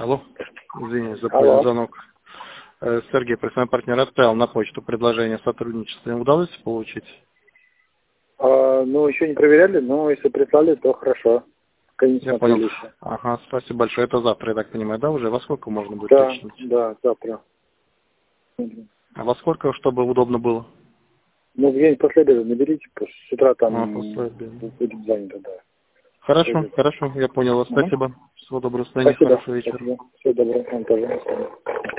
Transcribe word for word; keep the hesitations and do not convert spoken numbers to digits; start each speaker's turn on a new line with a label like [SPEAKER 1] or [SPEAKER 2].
[SPEAKER 1] Алло, извините за
[SPEAKER 2] Алло.
[SPEAKER 1] звонок. Э, Сергей, профессиональный партнер, отправил на почту предложение сотрудничества. Не удалось получить?
[SPEAKER 2] А, ну, еще не проверяли, но если прислали, то хорошо. Конечно,
[SPEAKER 1] Я понял.
[SPEAKER 2] еще.
[SPEAKER 1] Ага, спасибо большое. Это завтра, я так понимаю, да, уже? Во сколько можно будет
[SPEAKER 2] Да,
[SPEAKER 1] уточнить?
[SPEAKER 2] да, завтра. Мгм.
[SPEAKER 1] А во сколько, чтобы удобно было?
[SPEAKER 2] Ну, где-нибудь после обеда наберите, потому что с утра
[SPEAKER 1] А,
[SPEAKER 2] там
[SPEAKER 1] после обеда.
[SPEAKER 2] будет занято, да. После
[SPEAKER 1] Хорошо,
[SPEAKER 2] обеда.
[SPEAKER 1] хорошо, я понял вас.
[SPEAKER 2] Угу.
[SPEAKER 1] Спасибо. Всего доброго, свидания,
[SPEAKER 2] Спасибо.
[SPEAKER 1] хорошего вечера.
[SPEAKER 2] Спасибо. Всего доброго. Вам тоже. До свидания.